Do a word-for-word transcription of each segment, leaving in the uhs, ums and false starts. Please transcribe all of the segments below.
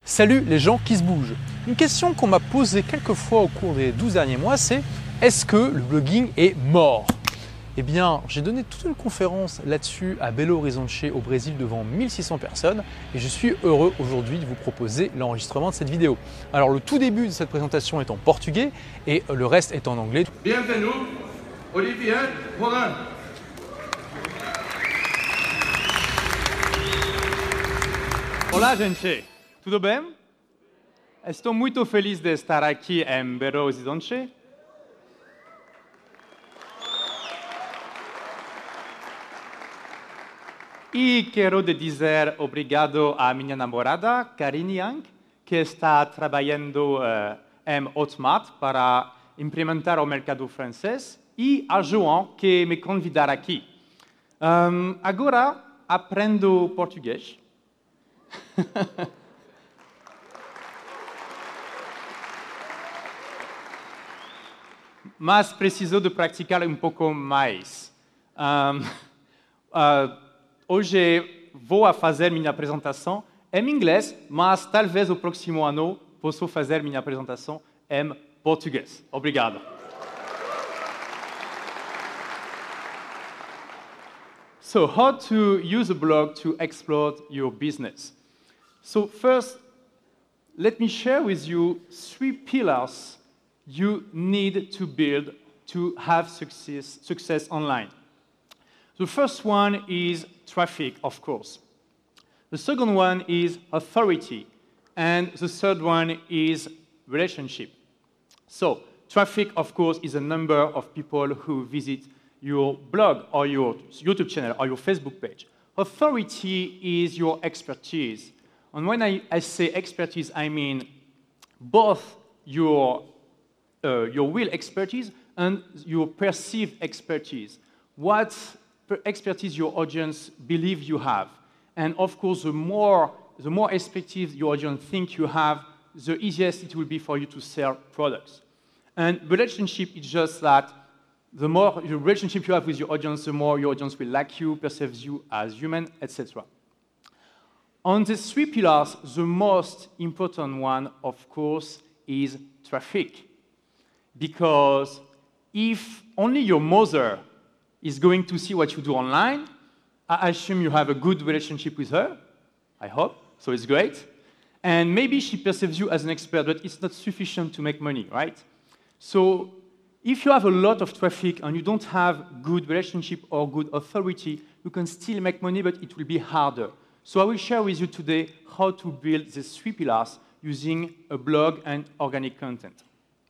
Salut les gens qui se bougent. Une question qu'on m'a posée quelques fois au cours des douze derniers mois, c'est est-ce que le blogging est mort? Eh bien, j'ai donné toute une conférence là-dessus à Belo Horizonte au Brésil devant mille six cents personnes et je suis heureux aujourd'hui de vous proposer l'enregistrement de cette vidéo. Alors le tout début de cette présentation est en portugais et le reste est en anglais. Bienvenue, Olivier Morin. Olá, gente. Tudo bem? Estou muito feliz de estar aqui em Belo Horizonte. E quero dizer obrigado à minha namorada, Karine Yang, que está trabalhando uh, em Hotmart para implementar o mercado francês, e a João, que me convidar aqui. Um, agora aprendo português. Mas preciso de praticar um pouco mais. Um, uh, hoje vou fazer minha apresentação em inglês, mas talvez no próximo ano possa fazer minha apresentação em português. Obrigado. So, how to use a blog to explore your business? So first, let me share with you three pillars you need to build to have success, success online. The first one is traffic, of course. The second one is authority. And the third one is relationship. So traffic, of course, is a number of people who visit your blog or your YouTube channel or your Facebook page. Authority is your expertise. And when I, I say expertise, I mean both your, uh, your real expertise and your perceived expertise. What expertise your audience believe you have. And of course, the more, the more expertise your audience think you have, the easiest it will be for you to sell products. And relationship is just that the more the relationship you have with your audience, the more your audience will like you, perceives you as human, et cetera. On these three pillars, the most important one, of course, is traffic. Because if only your mother is going to see what you do online, I assume you have a good relationship with her. I hope. So it's great. And maybe she perceives you as an expert, but it's not sufficient to make money, right? So if you have a lot of traffic and you don't have good relationship or good authority, you can still make money, but it will be harder. So I will share with you today how to build these three pillars using a blog and organic content.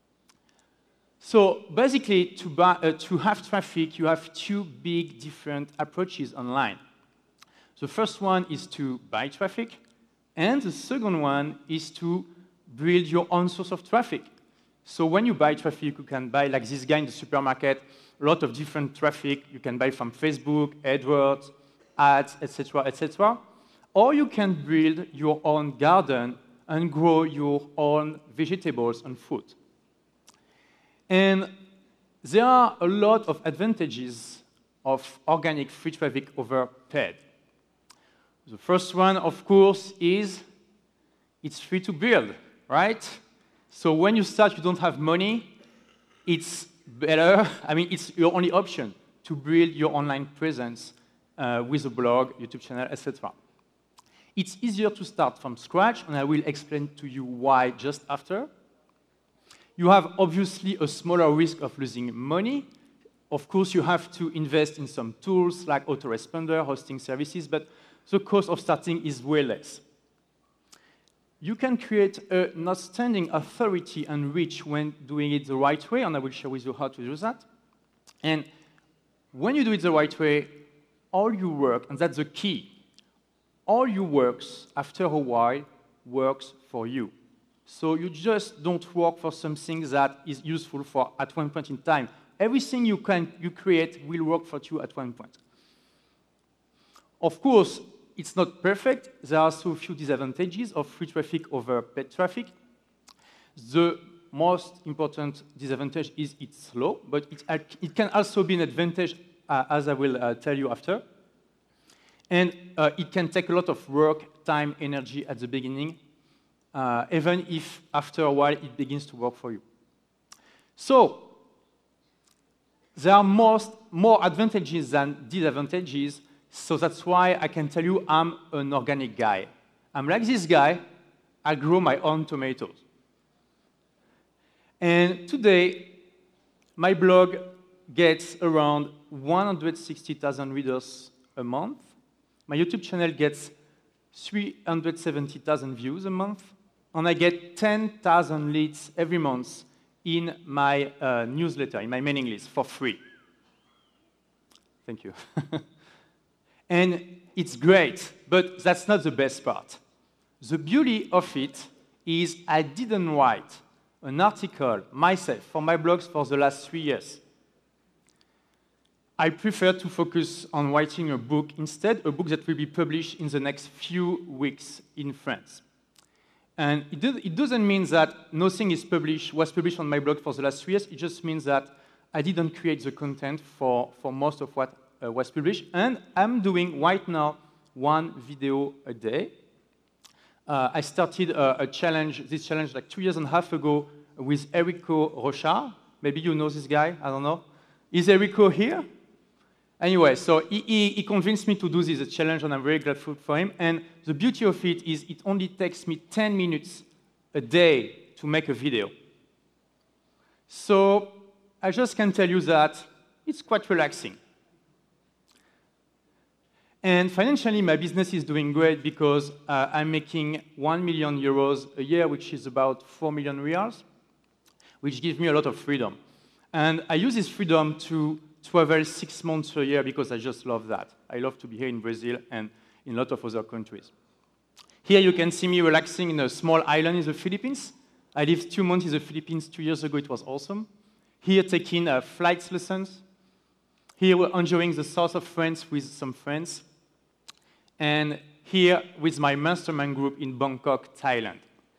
So basically, to, buy, uh, to have traffic, you have two big different approaches online. The first one is to buy traffic, and the second one is to build your own source of traffic. So when you buy traffic, you can buy, like this guy in the supermarket, a lot of different traffic. You can buy from Facebook, AdWords, ads, et cetera, et cetera. Or you can build your own garden and grow your own vegetables and fruit. And there are a lot of advantages of organic free traffic over paid. The first one, of course, is it's free to build, right? So when you start, you don't have money, it's better, I mean, it's your only option to build your online presence uh, with a blog, YouTube channel, et cetera. It's easier to start from scratch, and I will explain to you why just after. You have obviously a smaller risk of losing money. Of course, you have to invest in some tools like autoresponder, hosting services, but the cost of starting is way less. You can create an outstanding authority and reach when doing it the right way, and I will share with you how to do that. And when you do it the right way, all your work, and that's the key, all your works, after a while, works for you. So you just don't work for something that is useful for at one point in time. Everything you can you create will work for you at one point. Of course, it's not perfect. There are also a few disadvantages of free traffic over paid traffic. The most important disadvantage is it's slow, but it, it can also be an advantage, uh, as I will uh, tell you after. And uh, it can take a lot of work, time, energy at the beginning. uh, even if after a while it begins to work for you. So, there are most, more advantages than disadvantages, so that's why I can tell you I'm an organic guy. I'm like this guy, I grow my own tomatoes. And today, my blog gets around one hundred sixty thousand readers a month. My YouTube channel gets three hundred seventy thousand views a month. And I get ten thousand leads every month in my uh, newsletter, in my mailing list, for free. Thank you. And it's great, but that's not the best part. The beauty of it is I didn't write an article myself for my blogs for the last three years. I prefer to focus on writing a book instead, a book that will be published in the next few weeks in France. And it, do, it doesn't mean that nothing is published, was published on my blog for the last three years. It just means that I didn't create the content for, for most of what uh, was published. And I'm doing right now one video a day. Uh, I started a, a challenge, this challenge like two years and a half ago with Erico Rochard. Maybe you know this guy, I don't know. Is Erico here? Anyway, so he, he, he convinced me to do this challenge, and I'm very grateful for him. And the beauty of it is it only takes me ten minutes a day to make a video. So I just can tell you that it's quite relaxing. And financially, my business is doing great because uh, I'm making one million euros a year, which is about four million reals, which gives me a lot of freedom. And I use this freedom to travel six months a year because I just love that. I love to be here in Brazil and in a lot of other countries. Here you can see me relaxing in a small island in the Philippines. I lived two months in the Philippines two years ago. It was awesome. Here taking uh, flight lessons. Here we're enjoying the south of France with some friends. And here with my mastermind group in Bangkok, Thailand.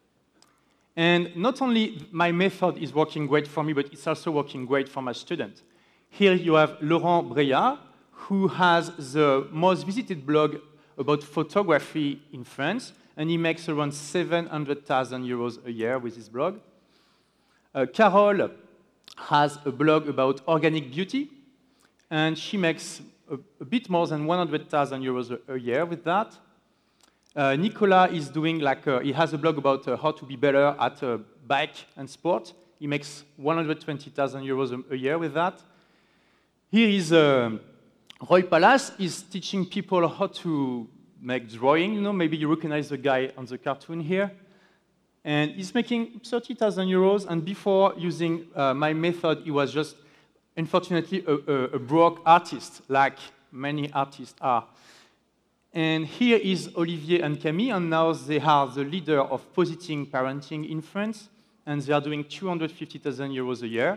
And not only my method is working great for me, but it's also working great for my students. Here you have Laurent Breillat, who has the most visited blog about photography in France, and he makes around seven hundred thousand euros a year with his blog. Uh, Carole has a blog about organic beauty, and she makes a, a bit more than one hundred thousand euros a, a year with that. Uh, Nicolas is doing like, a, he has a blog about uh, how to be better at uh, bike and sport. He makes one hundred twenty thousand euros a, a year with that. Here is uh, Roy Palace is teaching people how to make drawing. You know, maybe you recognize the guy on the cartoon here. And he's making thirty thousand euros. And before using uh, my method, he was just, unfortunately, a, a, a broke artist, like many artists are. And here is Olivier and Camille, and now they are the leader of Positing Parenting in France, and they are doing two hundred fifty thousand euros a year.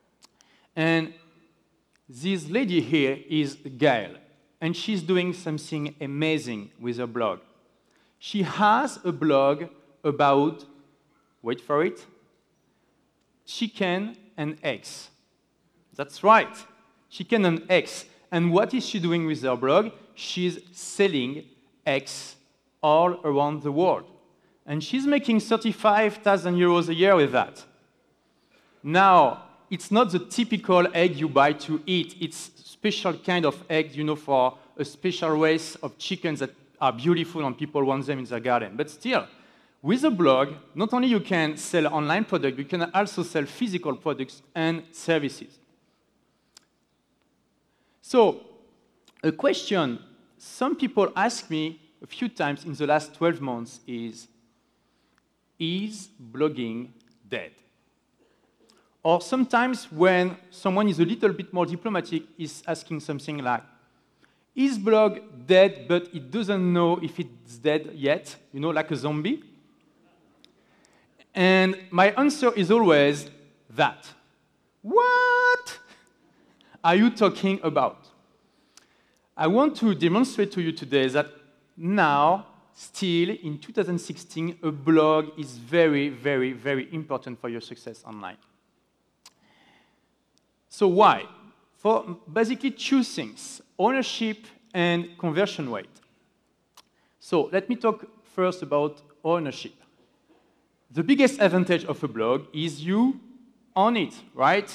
And this lady here is Gail, and she's doing something amazing with her blog. She has a blog about, wait for it, chicken and eggs. That's right, chicken and eggs. And what is she doing with her blog? She's selling eggs all around the world. And she's making thirty-five thousand euros a year with that. Now, it's not the typical egg you buy to eat. It's a special kind of egg, you know, for a special race of chickens that are beautiful and people want them in their garden. But still, with a blog, not only you can sell online products, you can also sell physical products and services. So, a question some people ask me a few times in the last twelve months is, is blogging dead? Or sometimes when someone is a little bit more diplomatic, is asking something like, is blog dead, but it doesn't know if it's dead yet, you know, like a zombie? And my answer is always that. What are you talking about? I want to demonstrate to you today that now, still in two thousand sixteen, a blog is very, very, very important for your success online. So why? For basically two things, ownership and conversion rate. So let me talk first about ownership. the biggest advantage of a blog is you own it, right?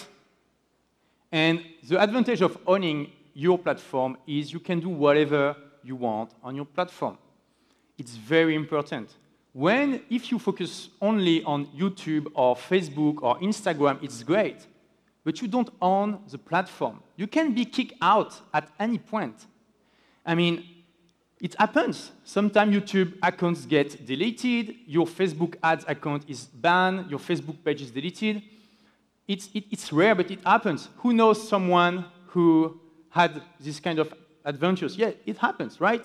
And the advantage of owning your platform is you can do whatever you want on your platform. It's very important. When, if you focus only on YouTube or Facebook or Instagram, it's great, but you don't own the platform. You can be kicked out at any point. I mean, it happens. Sometimes YouTube accounts get deleted, your Facebook ads account is banned, your Facebook page is deleted. It's, it, it's rare, but it happens. Who knows someone who had this kind of adventures? Yeah, it happens, right?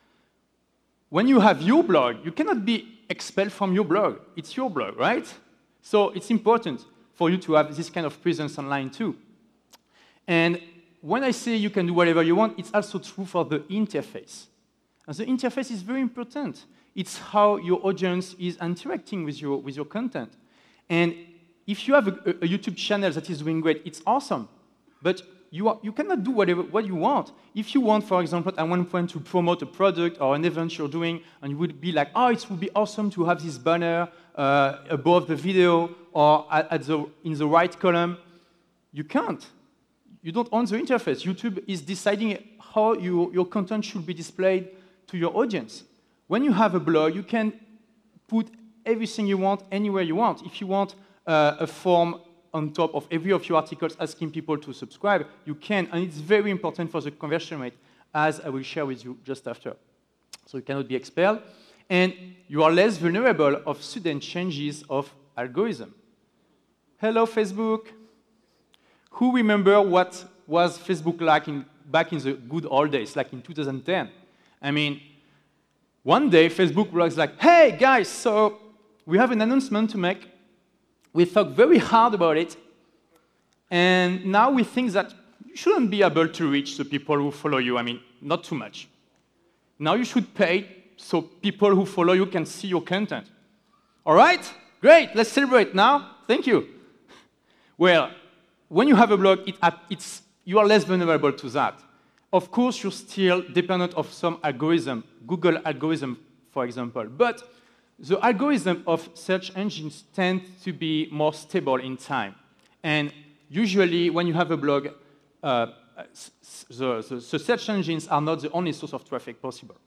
When you have your blog, you cannot be expelled from your blog. It's your blog, right? So it's important for you to have this kind of presence online too. And when I say you can do whatever you want, it's also true for the interface. And the interface is very important. It's how your audience is interacting with your, with your content. And if you have a, a YouTube channel that is doing great, it's awesome. But you, are, you cannot do whatever what you want. If you want, for example, at one point to promote a product or an event you're doing, and you would be like, oh, it would be awesome to have this banner uh, above the video or at, at the, in the right column, you can't. You don't own the interface. YouTube is deciding how you, your content should be displayed to your audience. When you have a blog, you can put everything you want anywhere you want. If you want uh, a form on top of every of your articles asking people to subscribe, you can, and it's very important for the conversion rate, as I will share with you just after. So you cannot be expelled, and you are less vulnerable of sudden changes of algorithm. Hello, Facebook. Who remember what was Facebook like in, back in the good old days, like in two thousand ten? I mean, one day Facebook was like, hey, guys, so we have an announcement to make. We thought very hard about it, and now we think that you shouldn't be able to reach the people who follow you. I mean, not too much. Now you should pay so people who follow you can see your content. All right? Great. Let's celebrate now. Thank you. Well, when you have a blog, it, it's, you are less vulnerable to that. Of course, you're still dependent of some algorithm, Google algorithm, for example. But the algorithm of search engines tend to be more stable in time. And usually, when you have a blog, uh, the, the, the search engines are not the only source of traffic possible.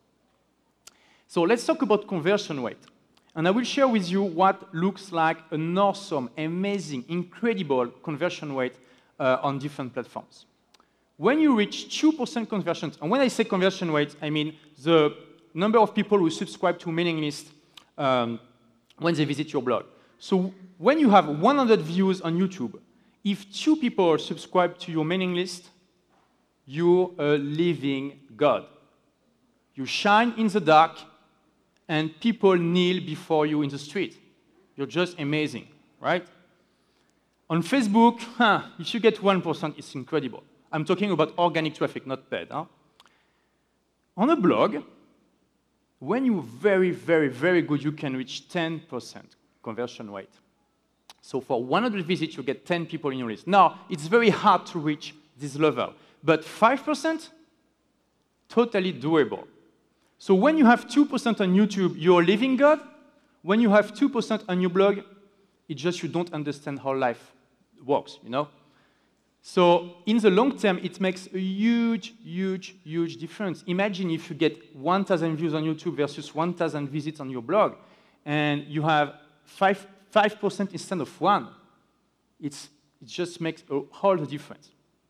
So let's talk about conversion rate. And I will share with you what looks like an awesome, amazing, incredible conversion rate uh, on different platforms. When you reach two percent conversion, and when I say conversion rate, I mean the number of people who subscribe to a mailing list um, when they visit your blog. So when you have one hundred views on YouTube, if two people subscribe to your mailing list, you're a living God. You shine in the dark, and people kneel before you in the street. You're just amazing, right? On Facebook, huh, if you get one percent, it's incredible. I'm talking about organic traffic, not paid. Huh? On a blog, when you're very, very, very good, you can reach ten percent conversion rate. So for one hundred visits, you get ten people in your list. Now, it's very hard to reach this level, but five percent, totally doable. So when you have two percent on YouTube, you're a living God. When you have two percent on your blog, it's just you don't understand how life works, you know? So in the long term, it makes a huge, huge, huge difference. Imagine if you get one thousand views on YouTube versus one thousand visits on your blog, and you have five percent instead of one. It's, it just makes a whole difference.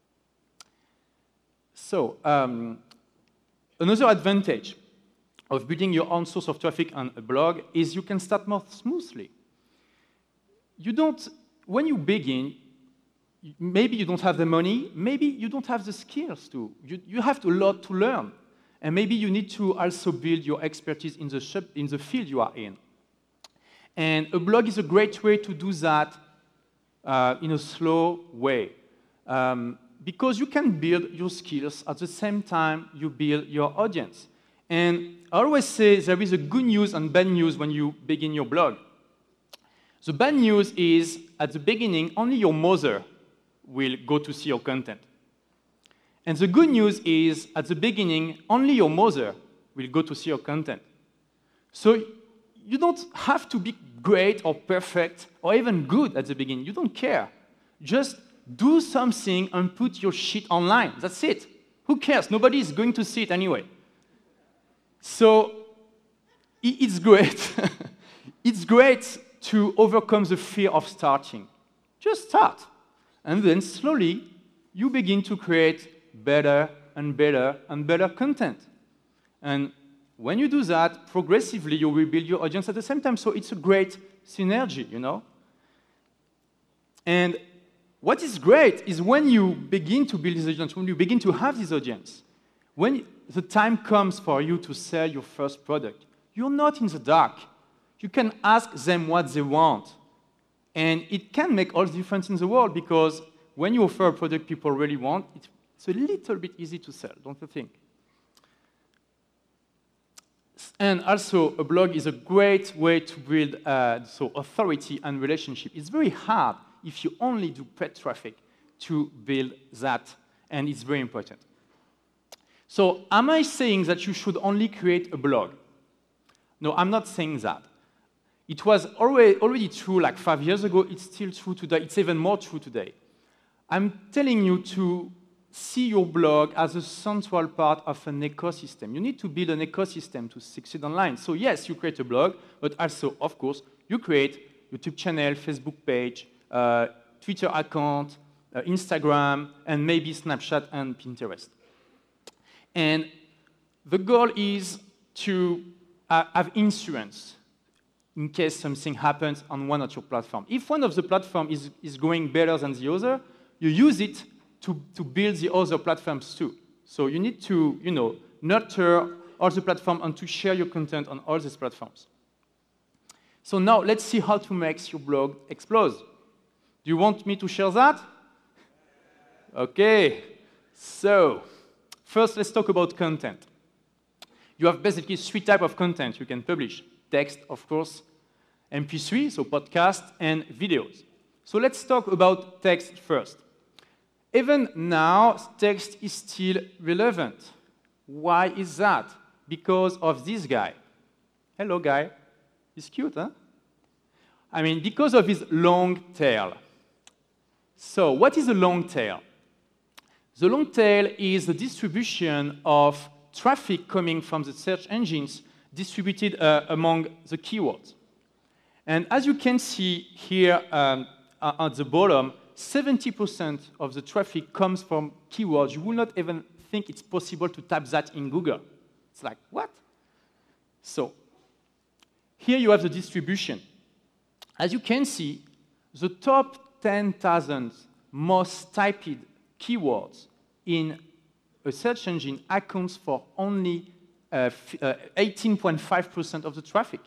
So um, another advantage of building your own source of traffic on a blog is you can start more smoothly. You don't, when you begin, maybe you don't have the money, maybe you don't have the skills to. You, you have a lot to learn. And maybe you need to also build your expertise in the, shop, in the field you are in. And a blog is a great way to do that uh, in a slow way. Um, because you can build your skills at the same time you build your audience. And I always say there is a good news and bad news when you begin your blog. The bad news is, at the beginning, only your mother will go to see your content. And the good news is, at the beginning, only your mother will go to see your content. So you don't have to be great or perfect or even good at the beginning. You don't care. Just do something and put your shit online. That's it. Who cares? Nobody is going to see it anyway. So it's great. It's great to overcome the fear of starting. Just start. And then slowly, you begin to create better and better and better content. And when you do that, progressively, you will build your audience at the same time. So it's a great synergy, you know? And what is great is when you begin to build this audience, when you begin to have this audience, when the time comes for you to sell your first product, you're not in the dark. You can ask them what they want. And it can make all the difference in the world because when you offer a product people really want, it's a little bit easy to sell, don't you think? And also, a blog is a great way to build uh, so authority and relationship. It's very hard if you only do paid traffic to build that, and it's very important. So am I saying that you should only create a blog? No, I'm not saying that. It was already, already true like five years ago. It's still true today. It's even more true today. I'm telling you to see your blog as a central part of an ecosystem. You need to build an ecosystem to succeed online. So yes, you create a blog, but also, of course, you create YouTube channel, Facebook page, uh, Twitter account, uh, Instagram, and maybe Snapchat and Pinterest. And the goal is to uh, have insurance in case something happens on one of your platforms. If one of the platforms is, is going better than the other, you use it to, to build the other platforms too. So you need to, you know, nurture all the platforms and to share your content on all these platforms. So now let's see how to make your blog explode. Do you want me to share that? Okay. So first, let's talk about content. You have basically three types of content you can publish. Text, of course, M P three, so podcast, and videos. So let's talk about text first. Even now, text is still relevant. Why is that? Because of this guy. Hello, guy. He's cute, huh? I mean, because of his long tail. So what is a long tail? The long tail is the distribution of traffic coming from the search engines distributed uh, among the keywords. And as you can see here um, at the bottom, seventy percent of the traffic comes from keywords. You will not even think it's possible to type that in Google. It's like, what? So here you have the distribution. As you can see, the top ten thousand most typed keywords in a search engine accounts for only eighteen point five percent of the traffic.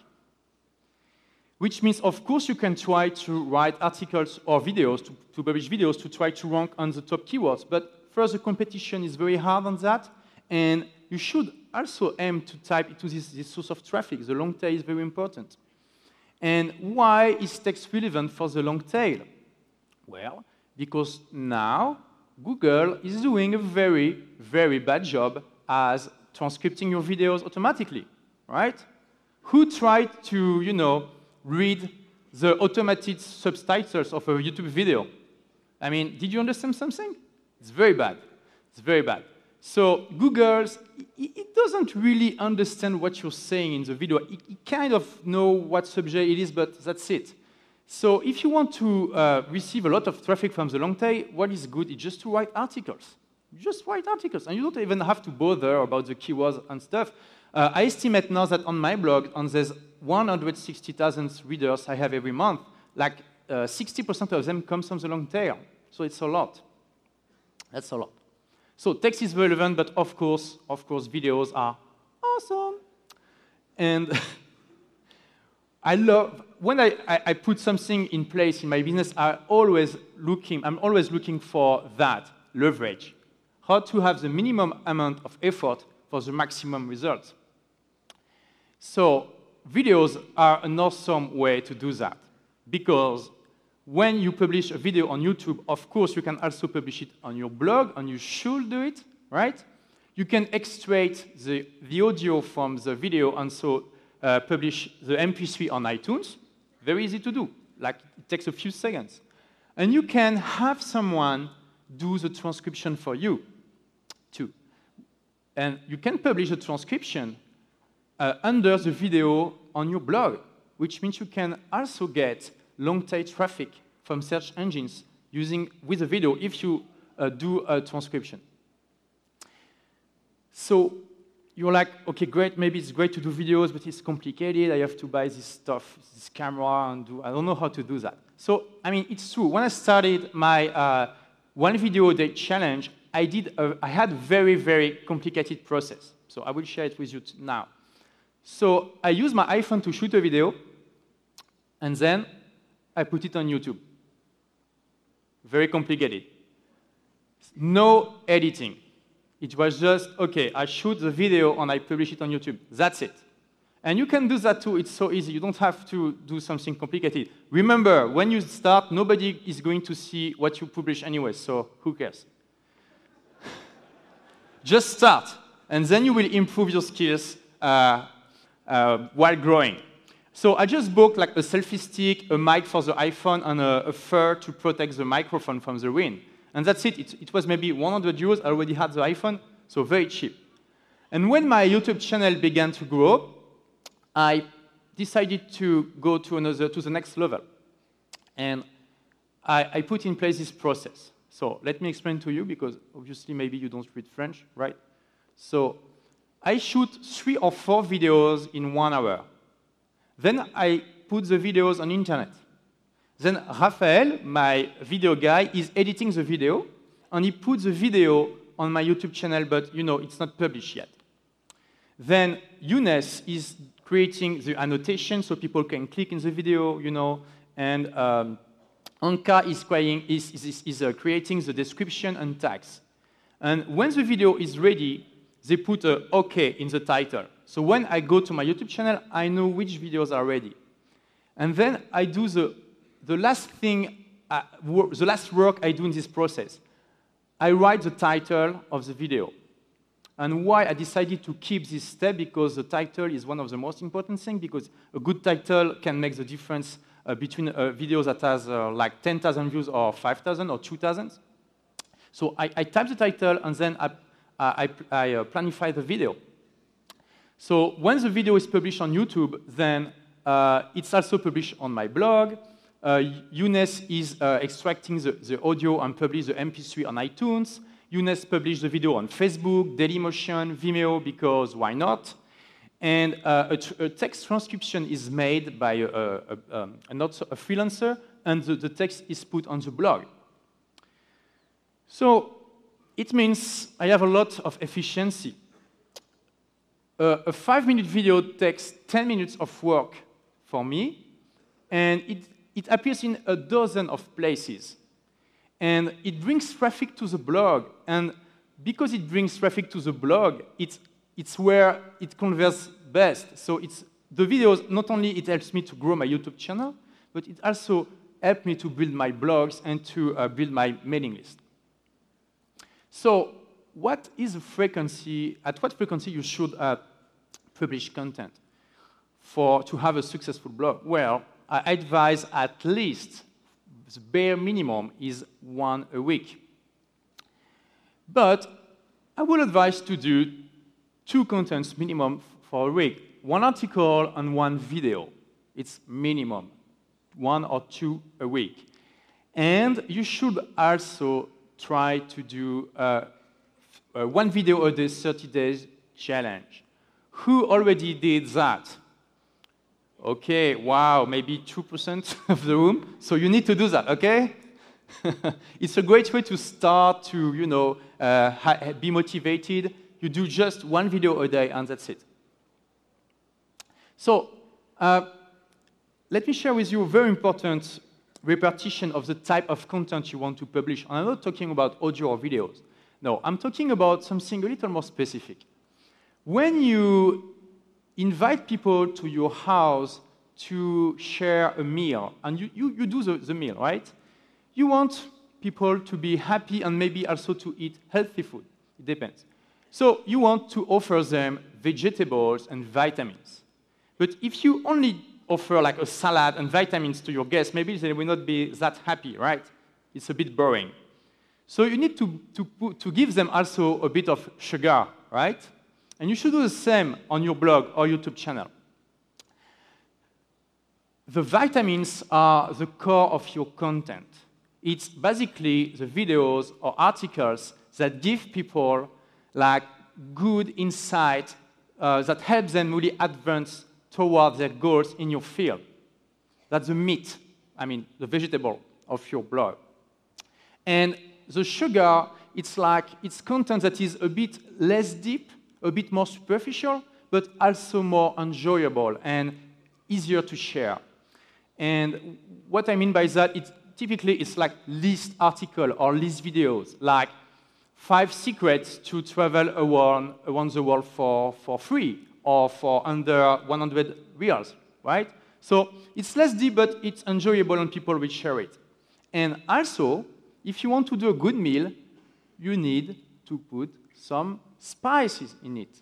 Which means, of course, you can try to write articles or videos, to, to publish videos to try to rank on the top keywords. But first, the competition is very hard on that. And you should also aim to type into this, this source of traffic. The long tail is very important. And why is text relevant for the long tail? Well, because now Google is doing a very, very bad job as transcripting your videos automatically, right? Who tried to, you know, read the automated subtitles of a YouTube video? I mean, did you understand something? It's very bad. It's very bad. So Google, it doesn't really understand what you're saying in the video. It, it kind of knows what subject it is, but that's it. So if you want to uh, receive a lot of traffic from the long tail, what is good is just to write articles. Just write articles, and you don't even have to bother about the keywords and stuff. Uh, I estimate now that on my blog, on these one hundred sixty thousand readers I have every month, like uh, sixty percent of them come from the long tail. So it's a lot. That's a lot. So text is relevant, but of course, of course, videos are awesome. And I love, when I, I, I put something in place in my business, I always looking, I'm always looking for that leverage. How to have the minimum amount of effort for the maximum results. So videos are an awesome way to do that, because when you publish a video on YouTube, of course, you can also publish it on your blog, and you should do it, right? You can extract the, the audio from the video and so uh, publish the M P three on iTunes. Very easy to do. Like, it takes a few seconds. And you can have someone do the transcription for you, too. And you can publish a transcription uh, under the video on your blog, which means you can also get long-tail traffic from search engines using with a video if you uh, do a transcription. So you're like, okay, great, maybe it's great to do videos, but it's complicated. I have to buy this stuff, this camera, and do, I don't know how to do that. So, I mean, it's true. When I started my uh, one video a day challenge, I, did a, I had a very, very complicated process. So I will share it with you now. So I used my iPhone to shoot a video, and then I put it on YouTube. Very complicated. No editing. It was just, okay, I shoot the video and I publish it on YouTube. That's it. And you can do that too. It's so easy. You don't have to do something complicated. Remember, when you start, nobody is going to see what you publish anyway, so who cares? Just start, and then you will improve your skills uh, uh, while growing. So I just bought like a selfie stick, a mic for the iPhone, and a, a fur to protect the microphone from the wind. And that's it. it. It was maybe one hundred euros. I already had the iPhone, so very cheap. And when my YouTube channel began to grow, I decided to go to another, to the next level. And I, I put in place this process. So let me explain to you, because obviously maybe you don't read French, right? So I shoot three or four videos in one hour. Then I put the videos on internet. Then Raphael, my video guy, is editing the video, and he puts the video on my YouTube channel, but you know, it's not published yet. Then Younes is creating the annotation so people can click in the video, you know, and um, Anka is, creating, is, is, is uh, creating the description and tags. And when the video is ready, they put a OK in the title. So when I go to my YouTube channel, I know which videos are ready. And then I do the, the last thing, uh, the last work I do in this process. I write the title of the video. And why I decided to keep this step, because the title is one of the most important things, because a good title can make the difference uh, between a video that has uh, like ten thousand views or five thousand or two thousand. So I, I type the title, and then I, I, I uh, planify the video. So when the video is published on YouTube, then uh, it's also published on my blog. Uh, Younes is uh, extracting the, the audio and publish the M P three on iTunes. Younes published the video on Facebook, Dailymotion, Vimeo, because why not? And uh, a, tr a text transcription is made by a, a, a, um, a, not so, a freelancer, and the, the text is put on the blog. So it means I have a lot of efficiency. Uh, a five-minute video takes ten minutes of work for me, and it, it appears in a dozen of places. And it brings traffic to the blog, and because it brings traffic to the blog, it's, it's where it converts best. So it's, the videos, not only it helps me to grow my YouTube channel, but it also helps me to build my blogs and to uh, build my mailing list. So what is the frequency, at what frequency you should uh, publish content for, to have a successful blog? Well, I advise at least the bare minimum is one a week. But I would advise to do two contents minimum for a week. One article and one video. It's minimum, one or two a week. And you should also try to do uh, uh, one video a day, thirty days challenge. Who already did that? Okay, wow, maybe two percent of the room. So you need to do that, okay? It's a great way to start to, you know, uh, be motivated. You do just one video a day, and that's it. So uh, let me share with you a very important repartition of the type of content you want to publish. And I'm not talking about audio or videos. No, I'm talking about something a little more specific. When you invite people to your house to share a meal, and you, you, you do the, the meal, right? You want people to be happy and maybe also to eat healthy food. It depends. So you want to offer them vegetables and vitamins. But if you only offer like a salad and vitamins to your guests, maybe they will not be that happy, right? It's a bit boring. So you need to, to, put, to give them also a bit of sugar, right? And you should do the same on your blog or YouTube channel. The vitamins are the core of your content. It's basically the videos or articles that give people like good insight uh, that help them really advance toward their goals in your field. That's the meat, I mean, the vegetable of your blog. And the sugar, it's like, it's content that is a bit less deep, a bit more superficial, but also more enjoyable and easier to share. And what I mean by that, it's typically it's like list article or list videos, like five secrets to travel around, around the world for, for free or for under one hundred reals, right? So it's less deep, but it's enjoyable and people will share it. And also, if you want to do a good meal, you need to put some spices in it.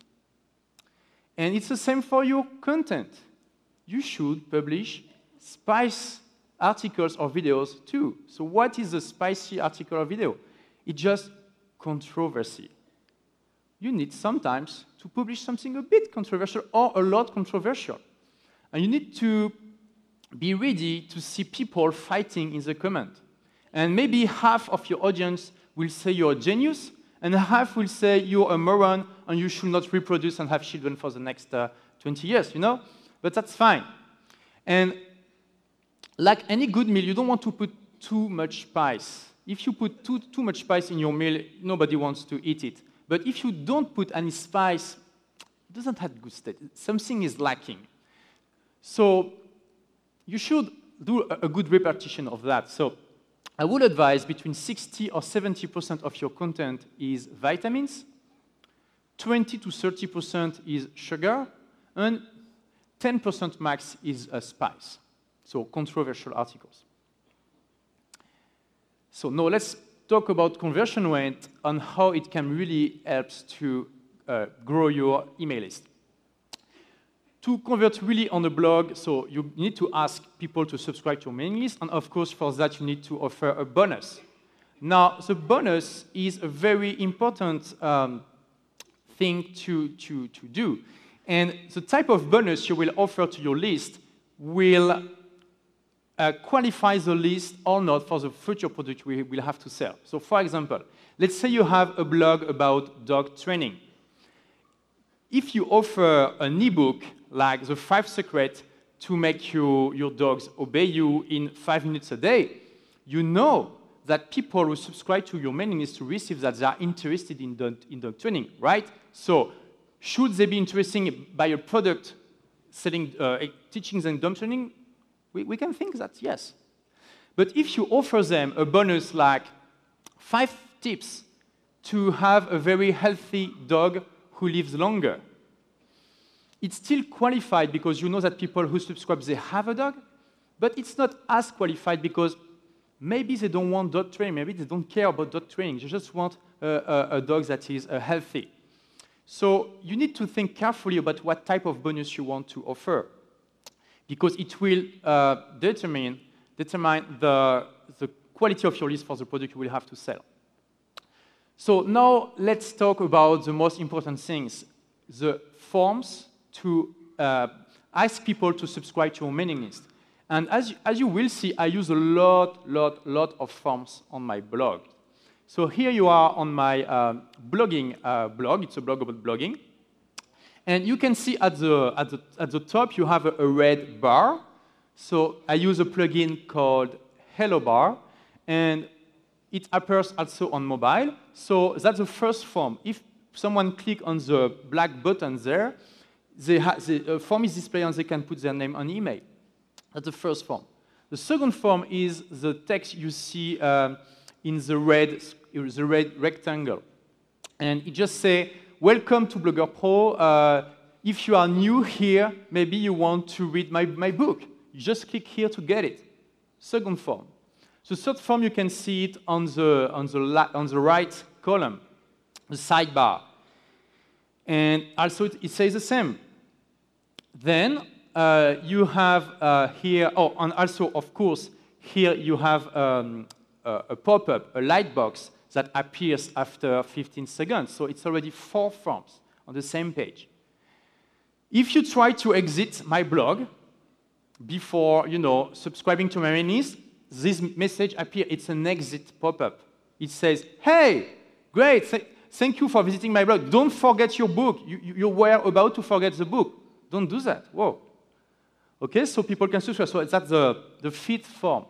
And it's the same for your content. You should publish spice articles or videos too. So what is a spicy article or video? It's just controversy. You need sometimes to publish something a bit controversial or a lot controversial. And you need to be ready to see people fighting in the comment. And maybe half of your audience will say you're a genius, and half will say you're a moron and you should not reproduce and have children for the next uh, twenty years, you know? But that's fine. And like any good meal, you don't want to put too much spice. If you put too, too much spice in your meal, nobody wants to eat it. But if you don't put any spice, it doesn't have good taste. Something is lacking. So you should do a, a good repartition of that. So I would advise between sixty or seventy percent of your content is vitamins, twenty to thirty percent is sugar, and ten percent max is a spice. So controversial articles. So now let's talk about conversion rate and how it can really help to uh, grow your email list. To convert really on a blog, so you need to ask people to subscribe to your mailing list, and of course for that you need to offer a bonus. Now, the bonus is a very important um, thing to, to, to do. And the type of bonus you will offer to your list will uh, qualify the list or not for the future product we will have to sell. So for example, let's say you have a blog about dog training. If you offer an ebook like the five secrets to make you, your dogs obey you in five minutes a day, you know that people who subscribe to your mailing list to receive that they are interested in dog, in dog training, right? So should they be interested by a product selling, uh, teaching them dog training? We, we can think that yes. But if you offer them a bonus like five tips to have a very healthy dog who lives longer, it's still qualified because you know that people who subscribe, they have a dog, but it's not as qualified because maybe they don't want dog training, maybe they don't care about dog training, they just want a, a, a dog that is uh, healthy. So you need to think carefully about what type of bonus you want to offer, because it will uh, determine, determine the, the quality of your list for the product you will have to sell. So now let's talk about the most important things, the forms to uh, ask people to subscribe to your mailing list. And as you, as you will see, I use a lot, lot, lot of forms on my blog. So here you are on my uh, blogging uh, blog. It's a blog about blogging. And you can see at the, at the, at the top, you have a, a red bar. So I use a plugin called Hello Bar. And it appears also on mobile. So that's the first form. If someone clicks on the black button there, they the uh, form is displayed and they can put their name and email. That's the first form. The second form is the text you see um, in the red, the red rectangle. And it just says, welcome to Blogger Pro. Uh, if you are new here, maybe you want to read my, my book. You just click here to get it. Second form. The third form, you can see it on the, on the, on the right column, the sidebar. And also, it, it says the same. Then, uh, you have uh, here, oh, and also, of course, here you have um, a, a pop-up, a light box that appears after fifteen seconds. So it's already four forms on the same page. If you try to exit my blog before, you know, subscribing to my mailing list, this message appears. It's an exit pop-up. It says, hey, great, th thank you for visiting my blog. Don't forget your book. You, you, you were about to forget the book. Don't do that. Whoa. Okay, so people can subscribe. So that's the, the fifth form.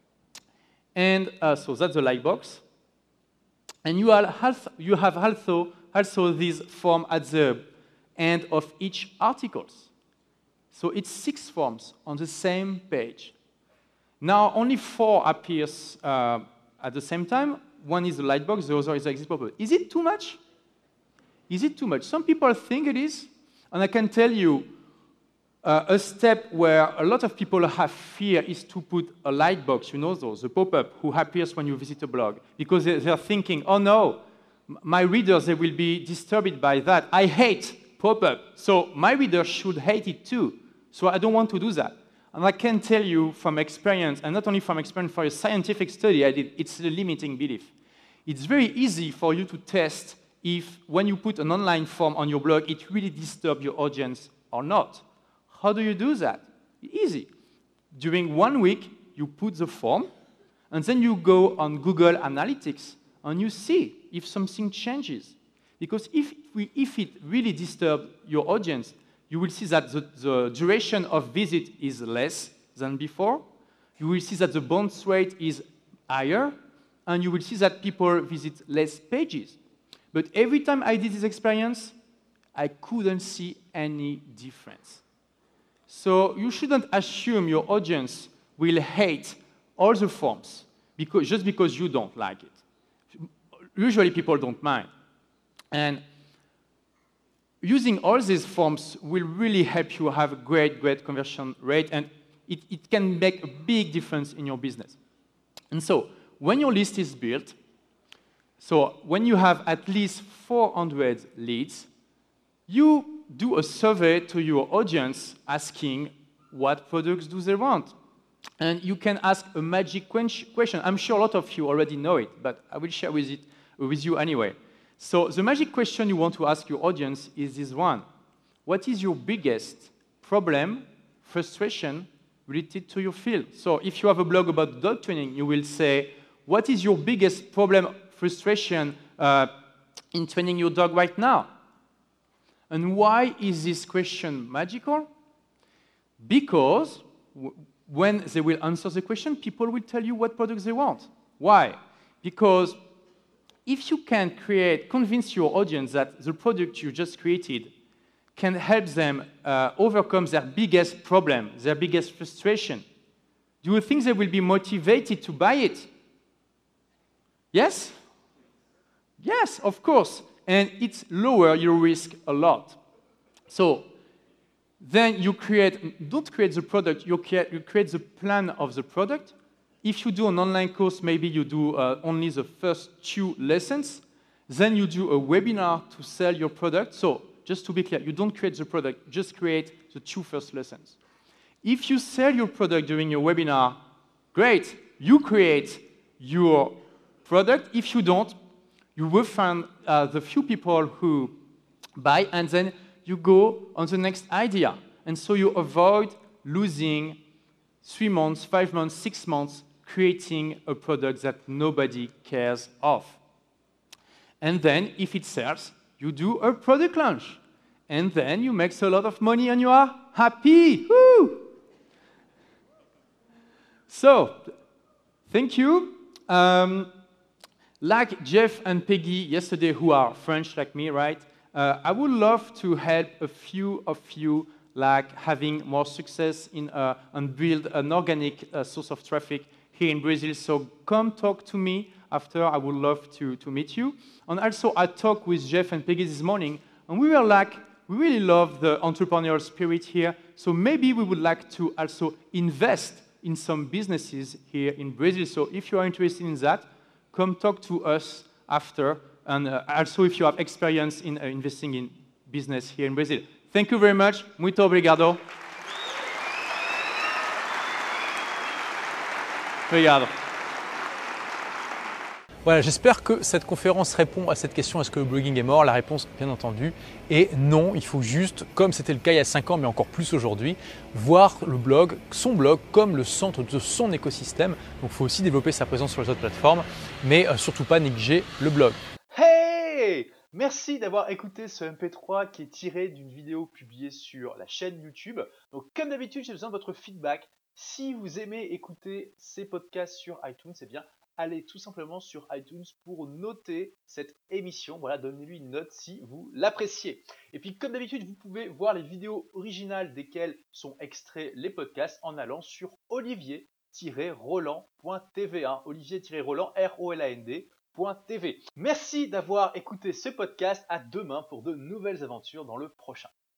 And uh, so that's the light box. And you, have, you have also, also this form at the end of each article. So it's six forms on the same page. Now only four appears uh, at the same time. One is the light box, the other is the exit pop-up. Is it too much? Is it too much? Some people think it is, and I can tell you uh, a step where a lot of people have fear is to put a light box, you know those, the pop-up who appears when you visit a blog, because they're thinking, oh no, my readers, they will be disturbed by that. I hate pop-up, so my readers should hate it too. So I don't want to do that. And I can tell you from experience, and not only from experience, for a scientific study I did, it's a limiting belief. It's very easy for you to test if, when you put an online form on your blog, it really disturbs your audience or not. How do you do that? Easy. During one week, you put the form, and then you go on Google Analytics, and you see if something changes. Because if, we, if it really disturbs your audience, you will see that the, the duration of visit is less than before. You will see that the bounce rate is higher, and you will see that people visit less pages. But every time I did this experience, I couldn't see any difference. So you shouldn't assume your audience will hate all the forms because, just because you don't like it. Usually people don't mind. And using all these forms will really help you have a great, great conversion rate, and it, it can make a big difference in your business. And so, when your list is built, so when you have at least four hundred leads, you do a survey to your audience asking what products do they want. And you can ask a magic question. I'm sure a lot of you already know it, but I will share with, it, with you anyway. So the magic question you want to ask your audience is this one. What is your biggest problem, frustration, related to your field? So if you have a blog about dog training, you will say, what is your biggest problem, frustration uh, in training your dog right now? And why is this question magical? Because w when they will answer the question, people will tell you what products they want. Why? Because if you can create, convince your audience that the product you just created can help them uh, overcome their biggest problem, their biggest frustration, do you think they will be motivated to buy it? Yes? Yes, of course. And it's lower your risk a lot. So then you create, don't create the product, you create, you create the plan of the product. If you do an online course, maybe you do uh, only the first two lessons. Then you do a webinar to sell your product. So just to be clear, you don't create the product, just create the two first lessons. If you sell your product during your webinar, great, you create your product. If you don't, you will find uh, the few people who buy, and then you go on the next idea. And so you avoid losing three months, five months, six months creating a product that nobody cares of. And then, if it sells, you do a product launch. And then you make a lot of money and you are happy. Woo! So, thank you. Um, like Jeff and Peggy yesterday, who are French like me, right? Uh, I would love to help a few of you like having more success in uh, and build an organic uh, source of traffic here in Brazil. So come talk to me after. I would love to, to meet you. And also, I talked with Jeff and Peggy this morning, and we were like, we really love the entrepreneurial spirit here. So maybe we would like to also invest in some businesses here in Brazil. So if you are interested in that, come talk to us after. And uh, also if you have experience in uh, investing in business here in Brazil. Thank you very much. Muito obrigado. Regarde. Voilà, j'espère que cette conférence répond à cette question, est-ce que le blogging est mort? La réponse, bien entendu, est non. Il faut juste, comme c'était le cas il y a cinq ans, mais encore plus aujourd'hui, voir le blog, son blog, comme le centre de son écosystème. Donc il faut aussi développer sa présence sur les autres plateformes, mais euh, surtout pas négliger le blog. Hey! Merci d'avoir écouté ce M P trois qui est tiré d'une vidéo publiée sur la chaîne YouTube. Donc comme d'habitude, j'ai besoin de votre feedback. Si vous aimez écouter ces podcasts sur iTunes, eh bien allez tout simplement sur iTunes pour noter cette émission. Voilà, donnez-lui une note si vous l'appréciez. Et puis comme d'habitude, vous pouvez voir les vidéos originales desquelles sont extraits les podcasts en allant sur olivier tiret roland point t v. Hein, olivier tiret roland, R O L A N D. T V. Merci d'avoir écouté ce podcast. À demain pour de nouvelles aventures dans le prochain.